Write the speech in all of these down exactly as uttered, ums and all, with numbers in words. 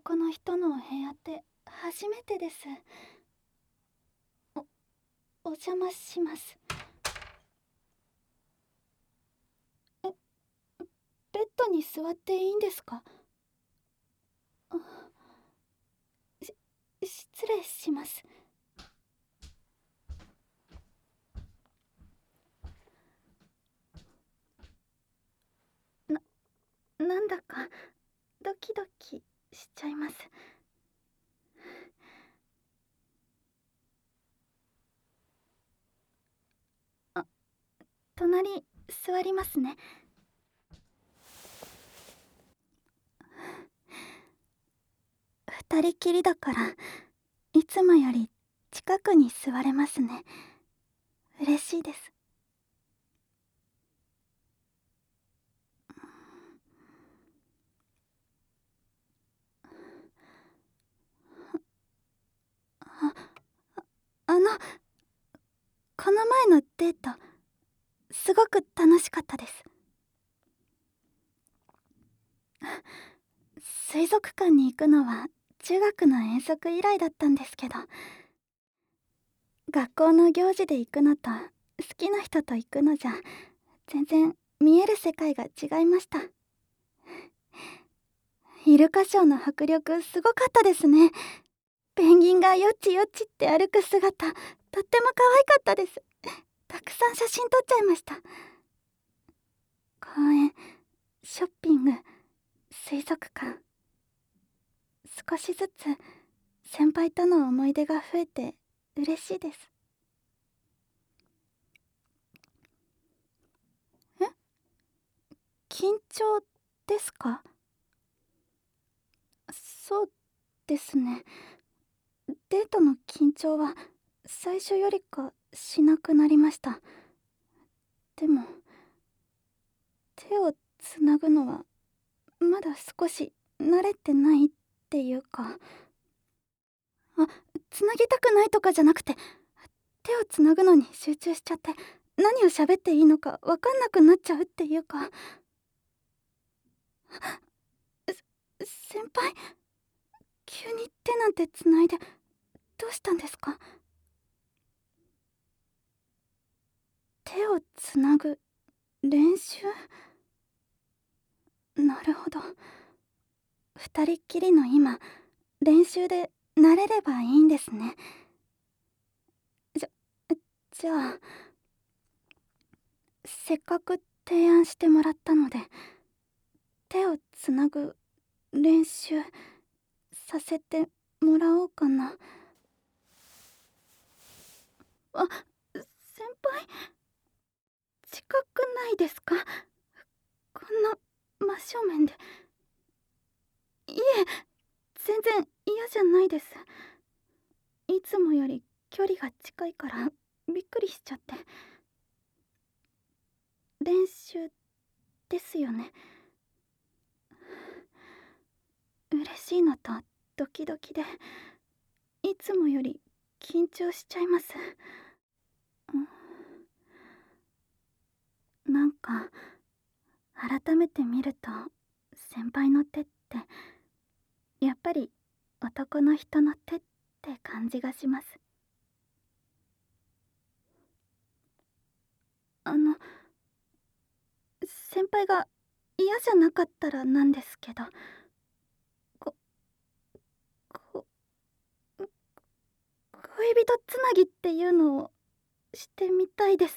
男の人のお部屋って初めてです。お、お邪魔します。え、ベッドに座っていいんですか？あ、し、失礼します。な、なんだかドキドキしちゃいます。あ、隣座りますね。二人きりだからいつもより近くに座れますね。嬉しいです。あ、あの、この前のデートすごく楽しかったです。水族館に行くのは中学の遠足以来だったんですけど、学校の行事で行くのと好きな人と行くのじゃ全然見える世界が違いました。イルカショーの迫力すごかったですね。ペンギンがよっちよっちって歩く姿、とっても可愛かったです。たくさん写真撮っちゃいました。公園、ショッピング、水族館、少しずつ先輩との思い出が増えて嬉しいです。え、緊張ですか？そうですね。デートの緊張は最初よりかしなくなりました。でも手をつなぐのはまだ少し慣れてないっていうか、あ、つなぎたくないとかじゃなくて、手をつなぐのに集中しちゃって何を喋っていいのか分かんなくなっちゃうっていうか。先輩、急に手なんてつないでどうしたんですか？手をつなぐ練習？なるほど。二人っきりの今、練習で慣れればいいんですね。じゃ、じゃあ、せっかく提案してもらったので、手をつなぐ練習させてもらおうかな。あ、先輩、近くないですか？こんな真正面で。いえ、全然嫌じゃないです。いつもより距離が近いからびっくりしちゃって。練習ですよね。嬉しいのとドキドキでいつもより緊張しちゃいます。なんか改めて見ると先輩の手ってやっぱり男の人の手って感じがします。あの、先輩が嫌じゃなかったらなんですけど、ここ恋人つなぎっていうのをしてみたいです。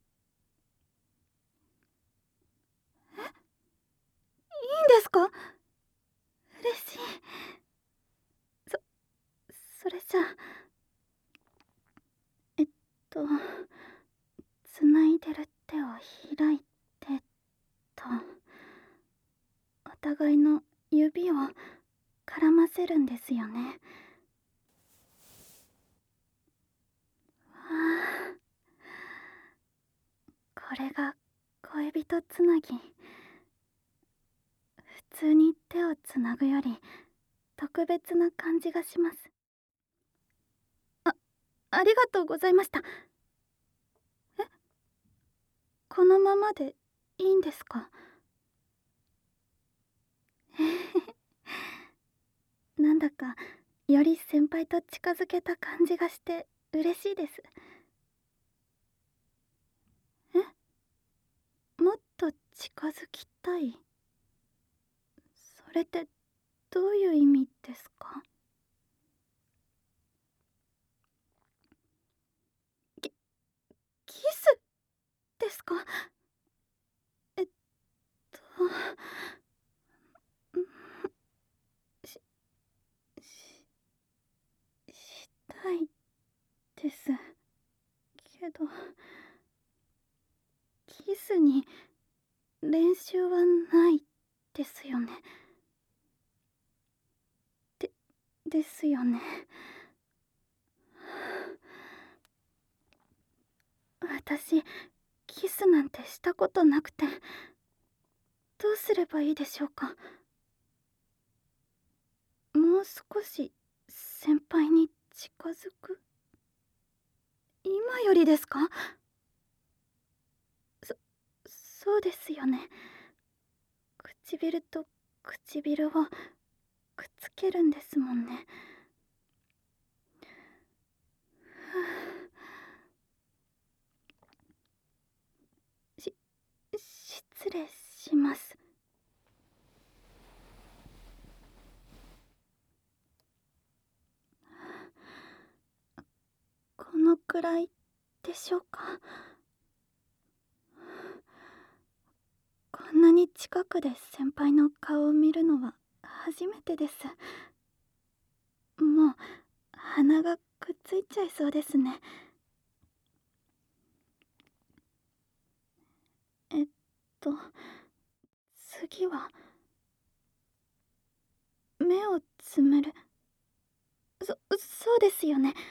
いいんですか？嬉しい。そそれじゃあ、えっとつないでる手を開いてと、お互いの指を絡ませるんですよね。ああ、これが恋人つなぎ。普通に手をつなぐより特別な感じがします。あ、ありがとうございました。え、このままでいいんですか？ なんだかより先輩と近づけた感じがして嬉しいです。え、もっと近づきたい？それってどういう意味ですか？キ、キスですか？えっとし、し、したいですけど、キスに練習はないですよね。で、ですよね。私、キスなんてしたことなくて、どうすればいいでしょうか。もう少し先輩に近づく？今よりですか？そ、そうですよね。唇と唇をくっつけるんですもんね。し、失礼します。このくらいでしょうか。こんなに近くで先輩の顔を見るのは初めてです。もう鼻がくっついちゃいそうですね。えっと次は目をつむる。そそうですよね。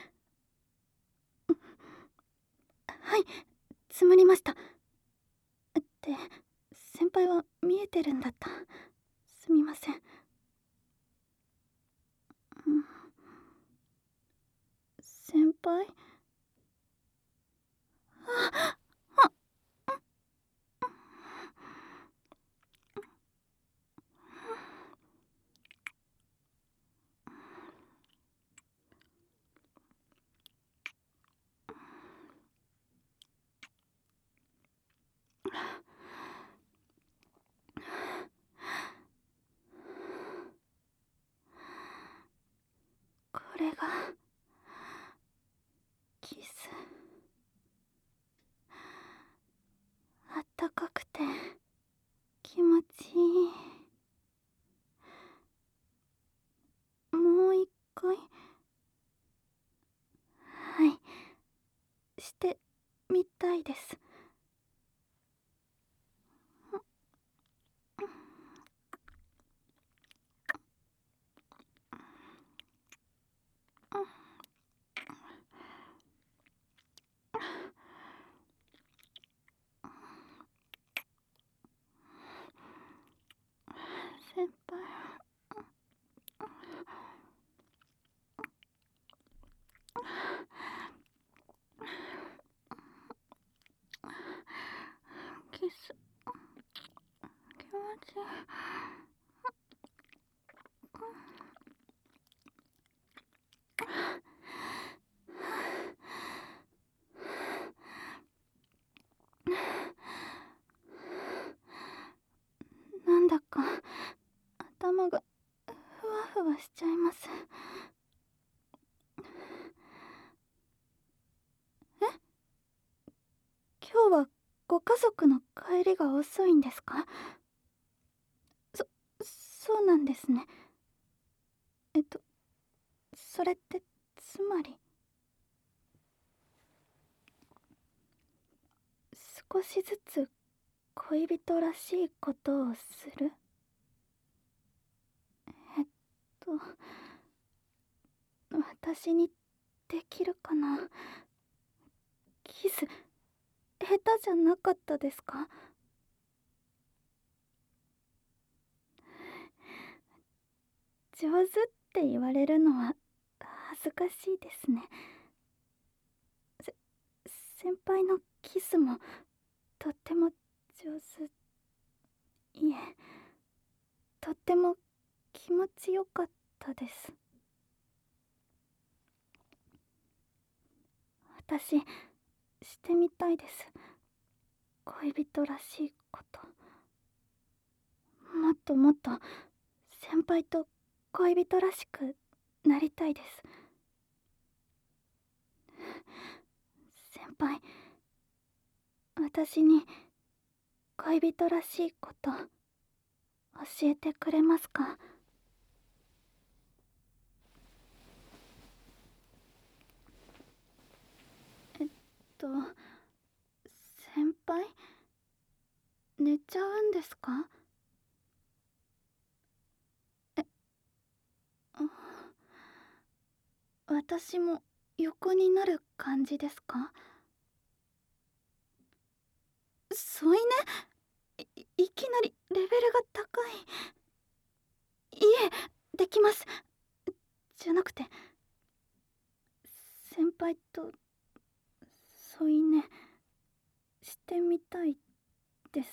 はい、つむりました。って先輩は見えてるんだった。すみません。うん、先輩？ああ、これがキス。あったかくて気持ちいい。もう一回？はい、してみたいです。先輩、キス気持ちいい。なんだか頭がふわふわしちゃいます。え、今日はご家族の帰りが遅いんですか？そ、そうなんですね。えっと、それってつまり少しずつ恋人らしいことをする？えっと私にできるかな？キス下手じゃなかったですか？上手って言われるのは恥ずかしいですね。せ先輩のキスもとっても上手。いえ、とっても気持ちよかったです。私してみたいです、恋人らしいこと。もっともっと先輩と恋人らしくなりたいです。先輩、私に恋人らしいこと教えてくれますか？えっと先輩、寝ちゃうんですか？え、あ、私も横になる感じですか？添い寝？ い, いきなりレベルが高い。いえ、できます。じゃなくて、先輩と添い寝してみたいです。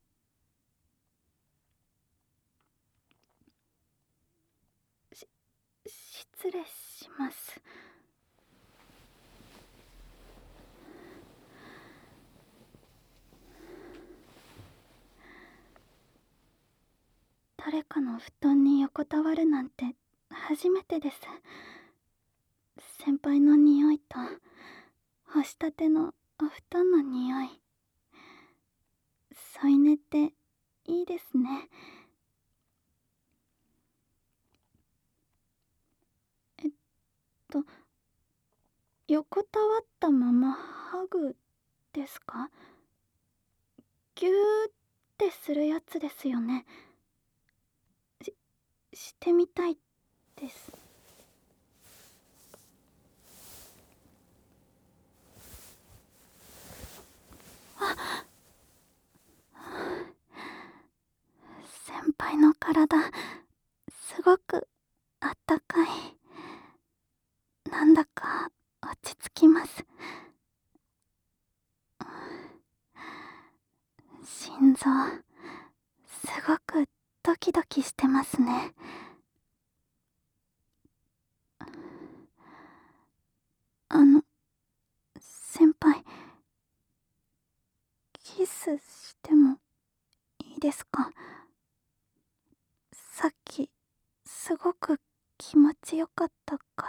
し失礼します。誰かの布団に横たわるなんて初めてです。先輩の匂いと干したてのお布団の匂い、添い寝っていいですね。えっと横たわったままハグですか？ギューってするやつですよね。ししてみたいです。あ、先輩の体すごくあったかい。なんだか落ち着きます。心臓すごくドキドキしてますね。あの先輩、キスしてもいいですか？さっきすごく気持ちよかったから。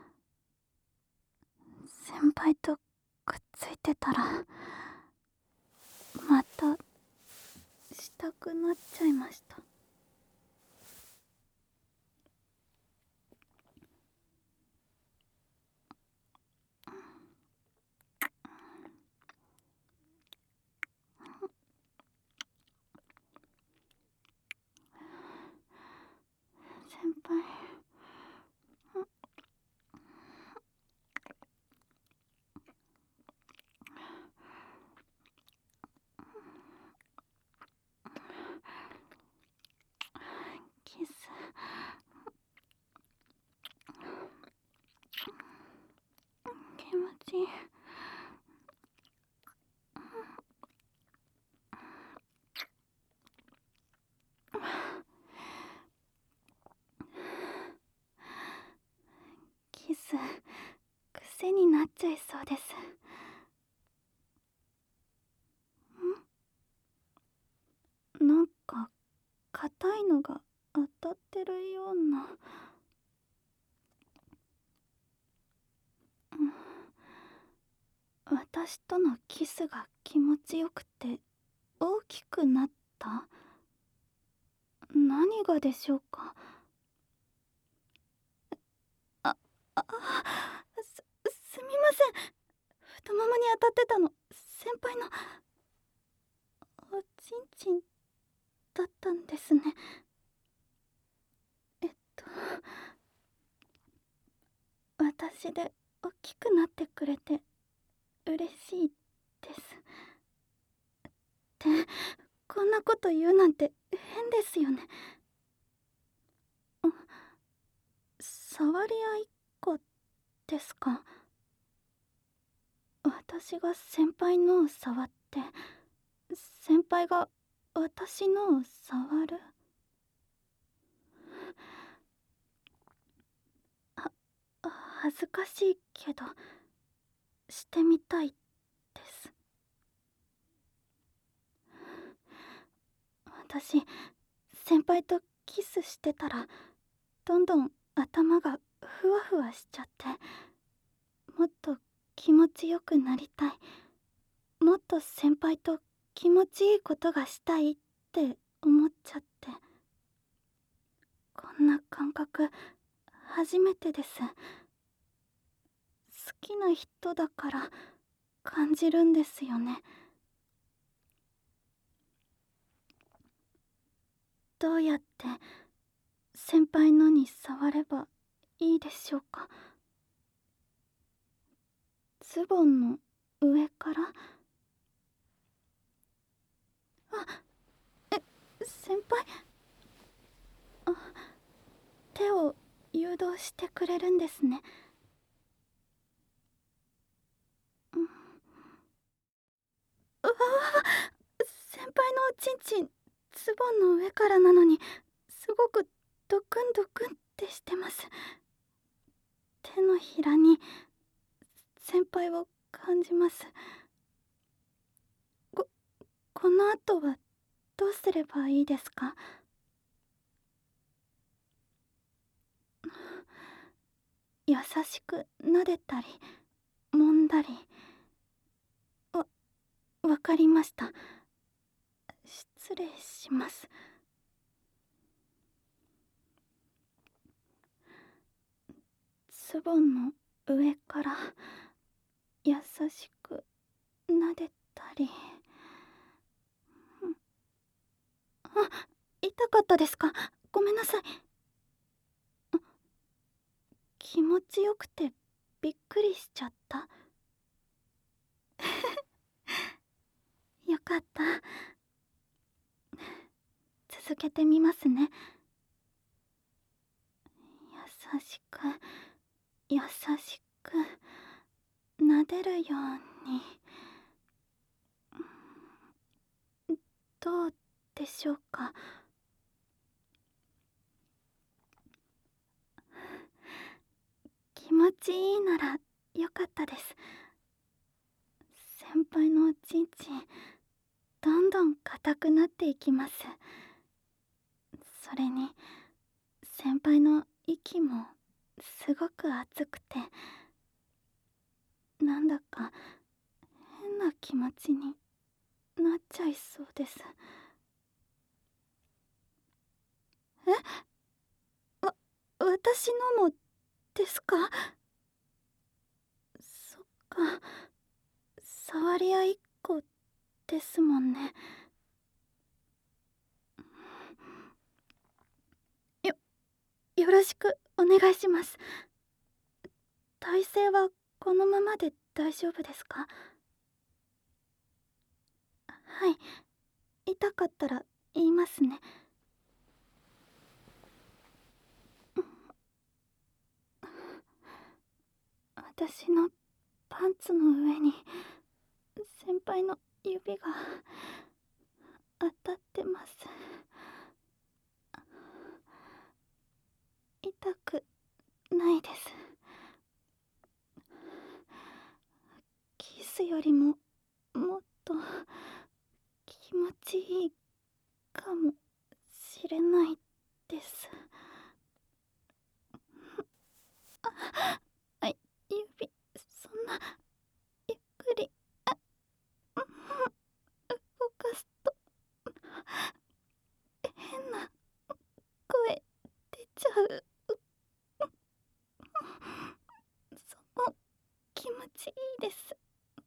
先輩とくっついてたらまたしたくなっちゃいました。先輩、キス気持ちいい。キス癖になっちゃいそうです。んなんか硬いのが当たってるような。私とのキスが気持ちよくて大きくなった？何がでしょうか？あ、あ、す、すみません。太ももに当たってたの先輩のおちんちんだったんですね。えっと私で大きくなってくれて嬉しいです。ってこんなこと言うなんて変ですよね。あ、触り合いっこですか？私が先輩のを触って先輩が私のを触る？ 恥ずかしいけどしてみたいです。私、先輩とキスしてたらどんどん頭がふわふわしちゃって、もっと気持ちよくなりたい、もっと先輩と気持ちいいことがしたいって思っちゃって。こんな感覚初めてです。好きな人だから感じるんですよね。どうやって先輩のに触ればいいでしょうか。ズボンの上から？あ、え、先輩？あ、手を誘導してくれるんですね。うん、うわあ、先輩のおちんちんズボンの上からなのにすごくドクンドクンってしてます。手のひらに先輩を感じます。こ、この後はどうすればいいですか？優しく撫でたり揉んだり。わ、わかりました。失礼します。ズボンの上から優しく撫でたり。あ、痛かったですか？ごめんなさい。気持ちよくてびっくりしちゃった。よかった。続けてみますね。優しく優しく撫でるように。どうでしょうか？気持ちいいならよかったです。先輩のおちんちんどんどん硬くなっていきます。それに先輩の息もすごく熱くて、なんだか変な気持ちになっちゃいそうです。え、わ、私のもですか？そっか、触り合いっこですもんね。よ、よろしくお願いします。体勢はこのままで大丈夫ですか？はい、痛かったら言いますね。私のパンツの上に先輩の指が当たってます。痛くないです。キスよりももっと気持ちいいかもしれないです。あ、指、そんなゆっくり動かすと変な声出ちゃう。そこ気持ちいいです。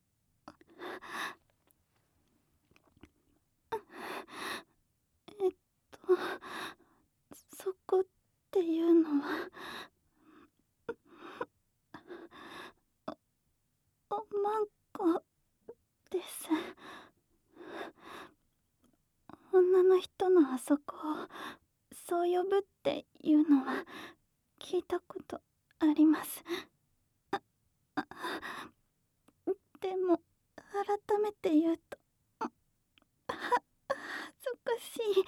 えっとそこっていうのはおまんこです。女の人のあそこをそう呼ぶっていうのは聞いたことあります。でも改めて言うとは恥ずかしい。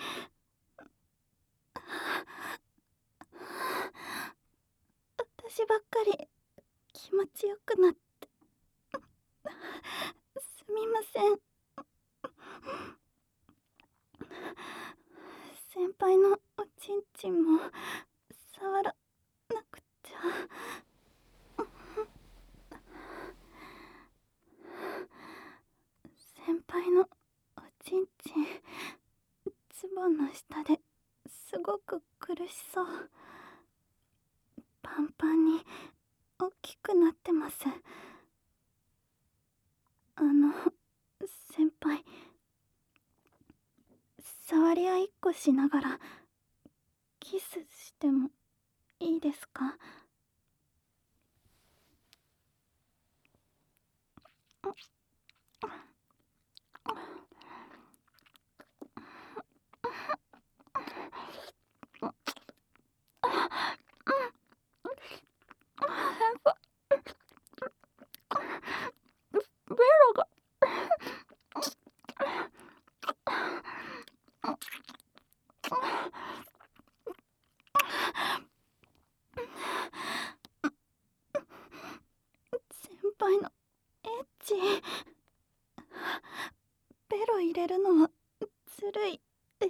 私ばっかり気持ちよくなって。すみません。先輩のおちんちんも触らなくちゃ。先輩のおちんちん、ズボンの下ですごく苦しそう。パンパンに大きくなってます。あの先輩、触り合いっこしながらキスしてもいいですか？ベロが先輩のエッチ、ベロ入れるのはずるいです。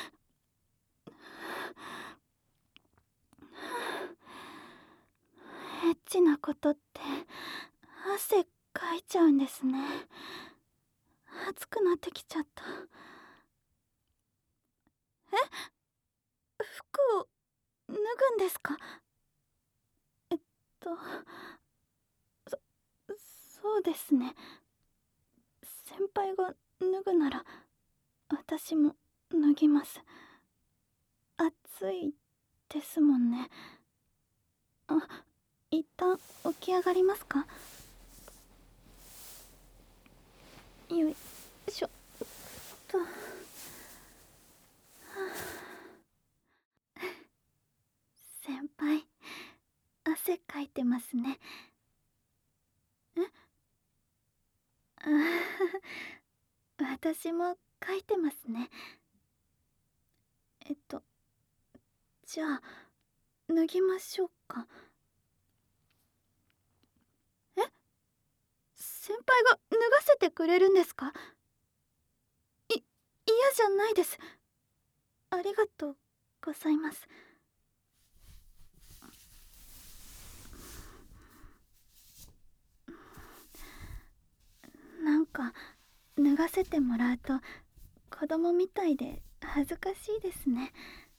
エッチなことって汗かいちゃうんですね。熱くなってきちゃった。え、服を脱ぐんですか？えっとそそうですね。先輩が脱ぐなら私も脱ぎます。暑いですもんね。あ、一旦起き上がりますか？よいしょっと。先輩、汗かいてますね。え？ああ、私もかいてますね。えっとじゃあ脱ぎましょうか。え？先輩が脱がせてくれるんですか？い、嫌じゃないです。ありがとうございます。なんか脱がせてもらうと子供みたいで恥ずかしいですね。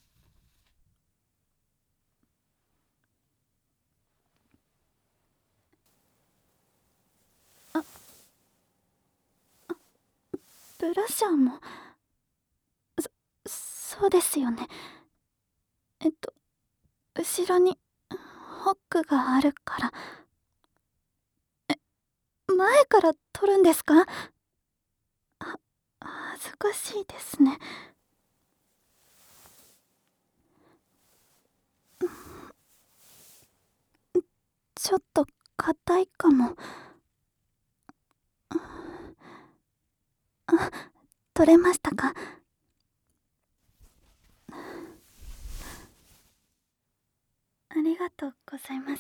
あ、ブラシャーも。そそうですよね。えっと後ろにホックがあるから。前から取るんですか？は恥ずかしいですね。ちょっと硬いかも。あ、取れましたか？ありがとうございます。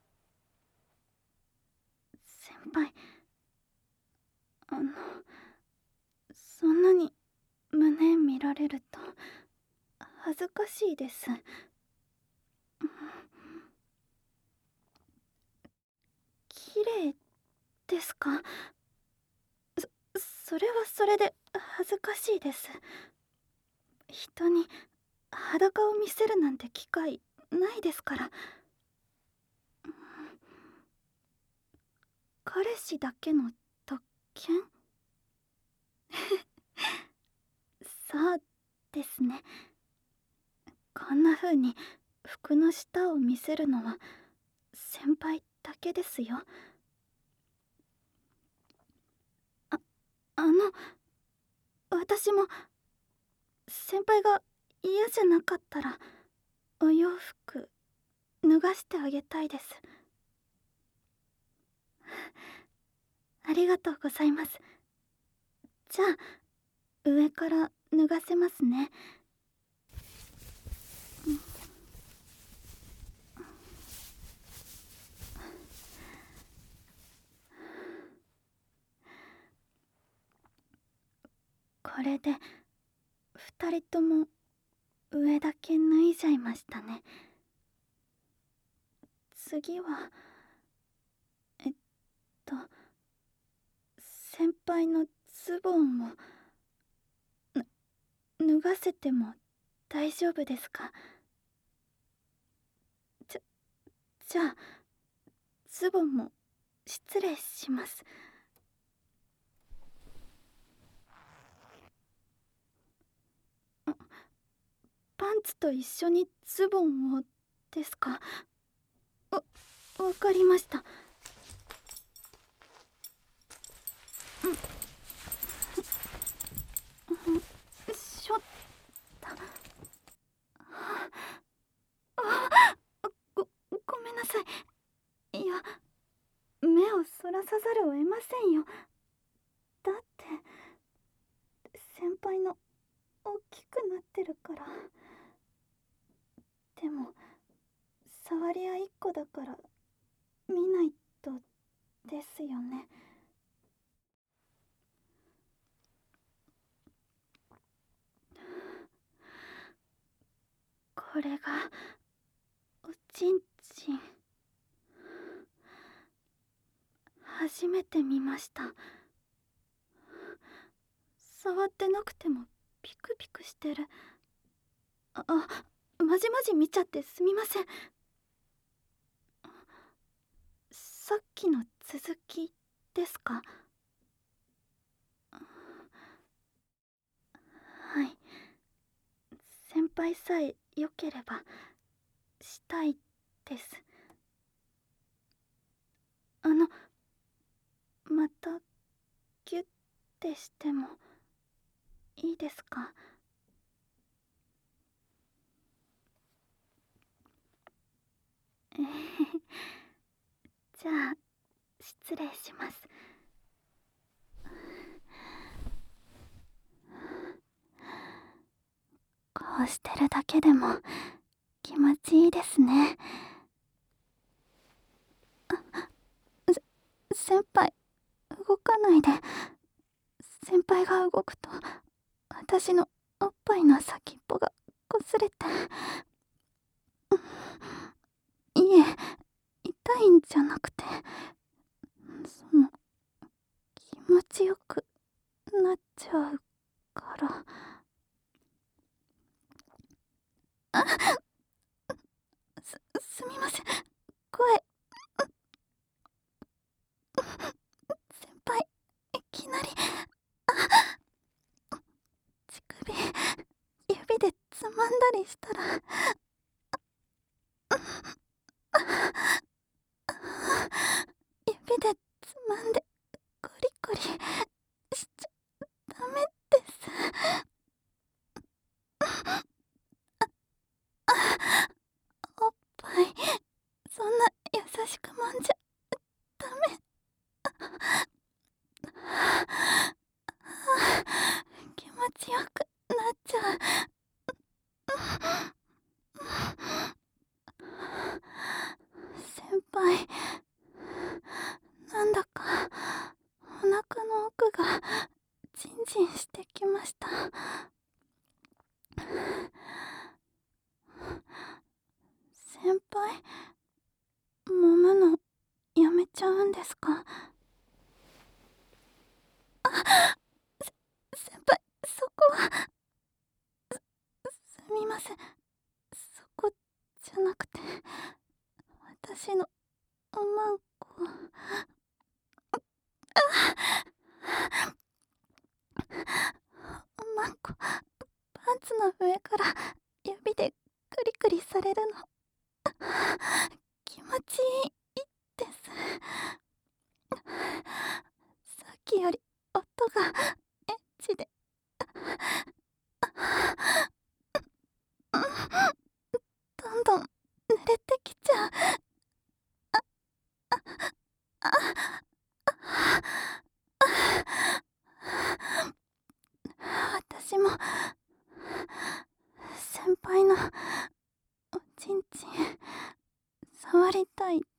先輩、あのそんなに胸見られると恥ずかしいです。綺麗ですか？そそれはそれで恥ずかしいです。人に裸を見せるなんて機会ないですから。彼氏だけの特権？そうですね。こんな風に服の下を見せるのは先輩だけですよ。あ、あの私も先輩が嫌じゃなかったらお洋服脱がしてあげたいです。ありがとうございます。じゃあ上から脱がせますね。 れで二人とも上だけ脱いじゃいましたね。次はえっと先輩のズボンを脱がせても大丈夫ですか？じゃ、じゃあズボンも失礼します。パンツと一緒にズボンをですか？わ、わかりました。うん、しょった。あ、ご、ごめんなさい。いや、目をそらさざるを得ませんよ。だって先輩の大きくなってるから。でも触り合いっこだから見ないとですよね。これがおちんちん。初めて見ました。触ってなくてもピクピクしてる。あ、あ、まじまじ見ちゃってすみません。さっきの続きですか？はい。先輩さえよければしたいです。あの、またギュッてしてもいいですか？えへへ。じゃあ失礼します。こうしてるだけでも気持ちいいですね。せ先輩、動かないで。先輩が動くと私のおっぱいの先っぽが擦れて。いえ、痛いんじゃなくて、その気持ちよくなっちゃうから。あ、す、すみません。声。先輩、いきなり。乳首、指でつまんだりしたら。指でつまんでコリコリしちゃダメです。おっぱい、そんな優しくもんじゃダメ。気持ちよくなっちゃう。先輩、なんだかお腹の奥がジンジンしてきました。先輩、揉むのやめちゃうんですか？あ、せ、先輩、そこは。す、すみません。そこじゃなくて、私のおまんこ。おまんこ、パンツの上から指でクリクリされるの気持ちいいです。さっきより音がエッチで。どんどん濡れてきちゃう。あ、私も先輩のおちんちん触りたいです。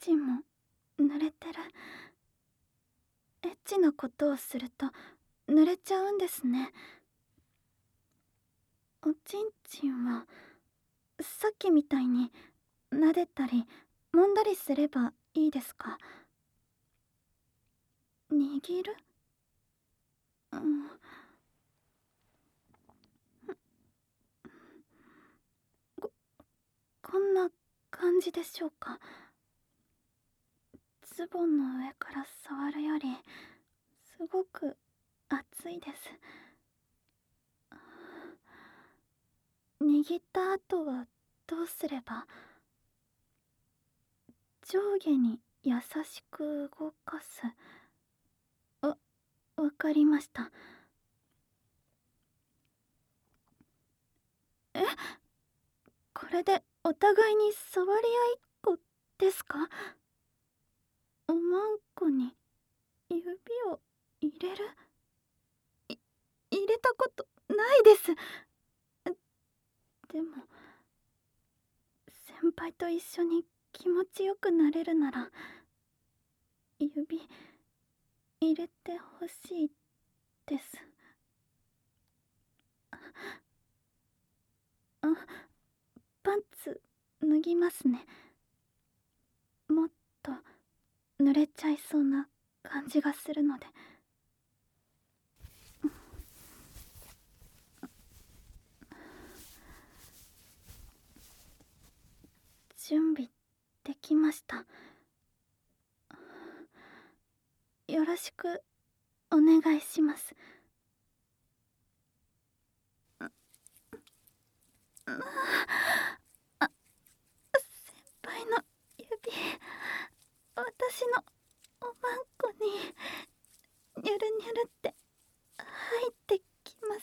ちんも濡れてる。エッチなことをすると濡れちゃうんですね。おちんちんはさっきみたいに撫でたり揉んだりすればいいですか？握る？うん。ここんな感じでしょうか？ズボンの上から触るよりすごく熱いです。握った後はどうすれば？上下に優しく動かす。わ、わかりました。え、これでお互いに触り合いっこですか？おまんこに指を入れる？い入れたことないです。でも先輩と一緒に気持ちよくなれるなら指入れてほしいです。あ、パンツ脱ぎますね。もっと濡れちゃいそうな感じがするので。準備できました。よろしくお願いします。あ、先輩の指、私のおまんこにニュルニュルって入ってきます。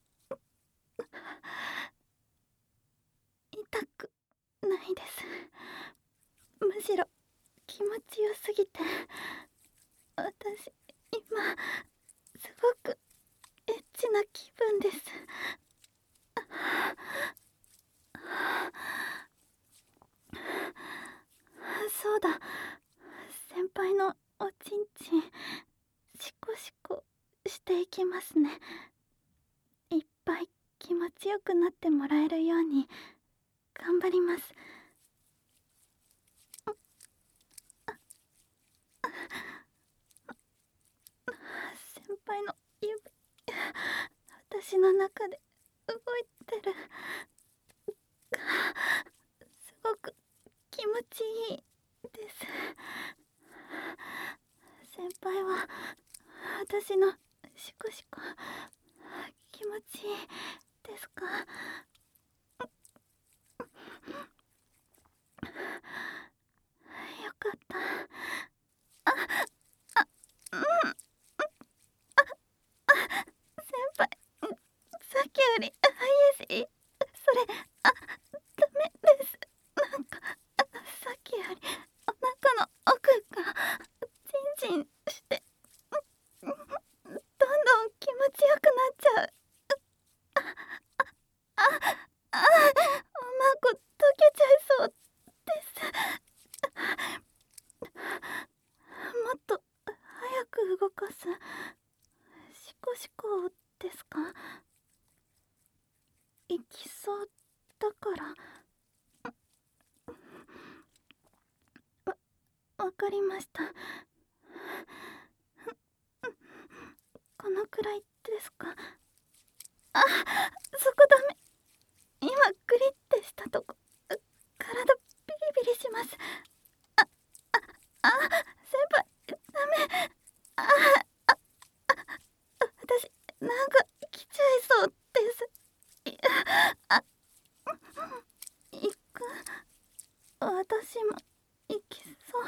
痛くないです。むしろ気持ちよすぎて、私今すごくエッチな気分です。そうだ、先輩のおちんちんシコシコしていきますね。いっぱい気持ちよくなってもらえるように頑張ります。先輩の指、私の中で動いてる。すごく気持ちいいです。先輩は私のシコシコ気持ちいいですか？よかった。あ、あ、うん。先輩、さっきより激しい。それ、あ、ダメです。なんかさっきよりお腹の奥がチンチンしてどんどん気持ちよくなっちゃう。あ、あ、おまんこ溶けちゃいそうです。もっと早く動かすシコシコですか？いきそうだから。わ、わかりました。このくらいですか？あ、そこダメ。今グリってしたとこ体ビリビリします。あ、あ、先輩ダメ。あ、あ、私なんか来ちゃいそうです。いあ、行く。私も行きそう。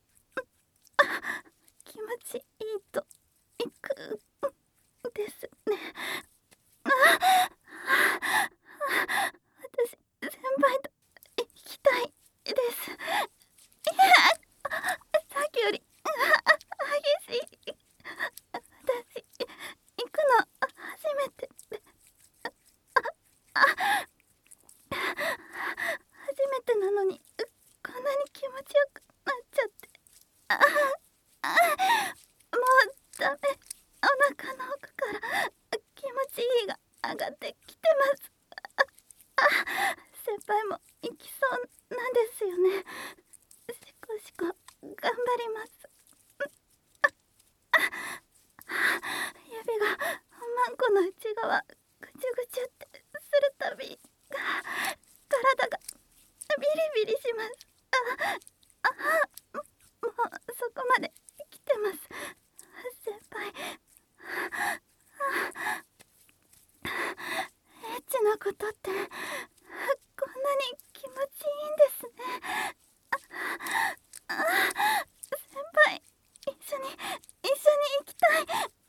気持ちいいと行くですね。 ちいが上がってきてます。あ、先輩も行きそうなんですよね。しこしこ頑張ります。指がマンコの内側ぐちゅぐちゅってするたび体がビリビリします。ああ、もうそこまで来てます。先輩、エッチなことってこんなに気持ちいいんですね。あ、先輩、一緒に一緒に行きたい。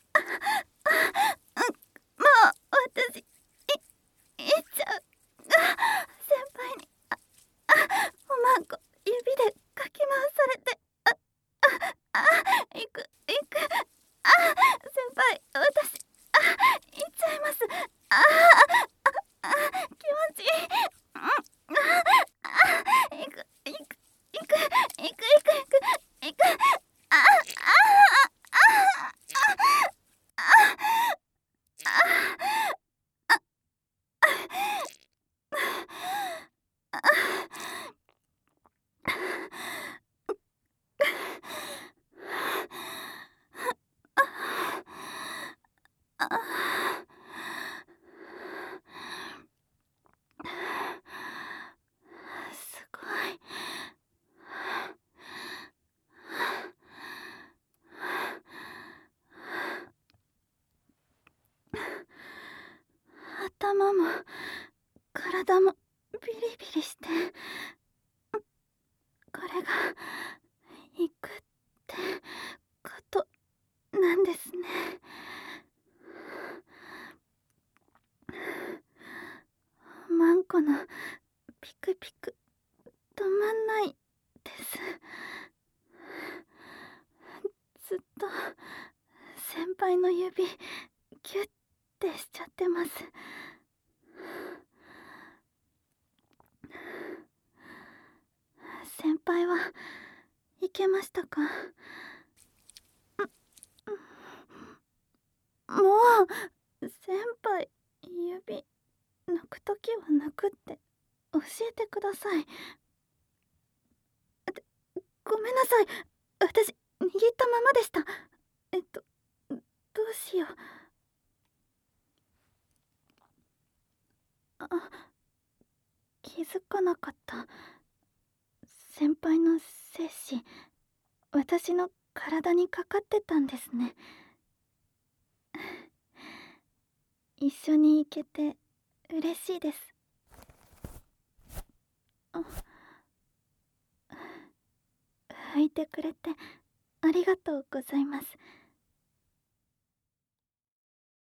もう私い行っちゃう。先輩にあおまんこ指でかき回されて、ああ行く行く。あ、先輩、私あ行っちゃいます。ああ気持ちいい。うん、あ行く行く行く行く行く行く行く。ああああすごい。頭も体もビリビリして、これが行くってことなんですね。マンコのピクピク止まんないです。ずっと先輩の指ギュッてしちゃってます。先輩はいけましたか？もう先輩、指抜くときは抜くって教えてください。ごめんなさい、私握ったままでした。えっとどうしよう。あ、気づかなかった。先輩の精子、私の体にかかってたんですね。一緒に行けて嬉しいです。あ、拭いてくれてありがとうございます。